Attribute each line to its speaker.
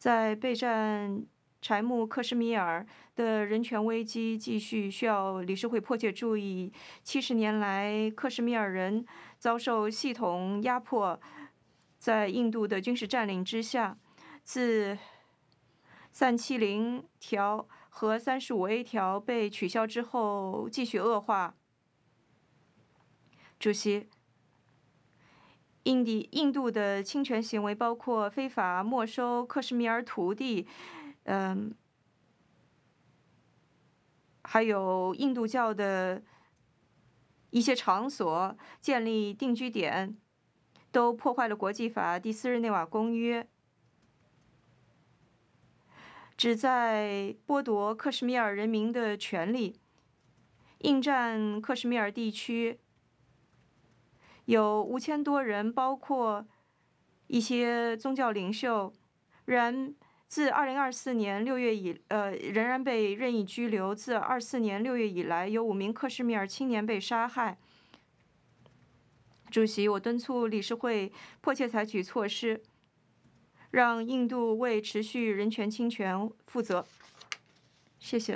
Speaker 1: 在备战柴木克什米尔的人权危机继续，需要理事会迫切注意。70年来，克什米尔人遭受系统压迫，在印度的军事占领之下，自370条和35A 条被取消之后，继续恶化。主席，印度的侵权行为包括非法没收克什米尔土地，还有印度教的一些场所建立定居点，都破坏了国际法第4日内瓦公约，旨在剥夺克什米尔人民的权利。应战克什米尔地区有5000多人，包括一些宗教领袖，自2024年6月仍然被任意拘留。自24年6月以来，有5名克什米尔青年被杀害。主席，我敦促理事会迫切采取措施，让印度为持续人权侵权负责。谢谢。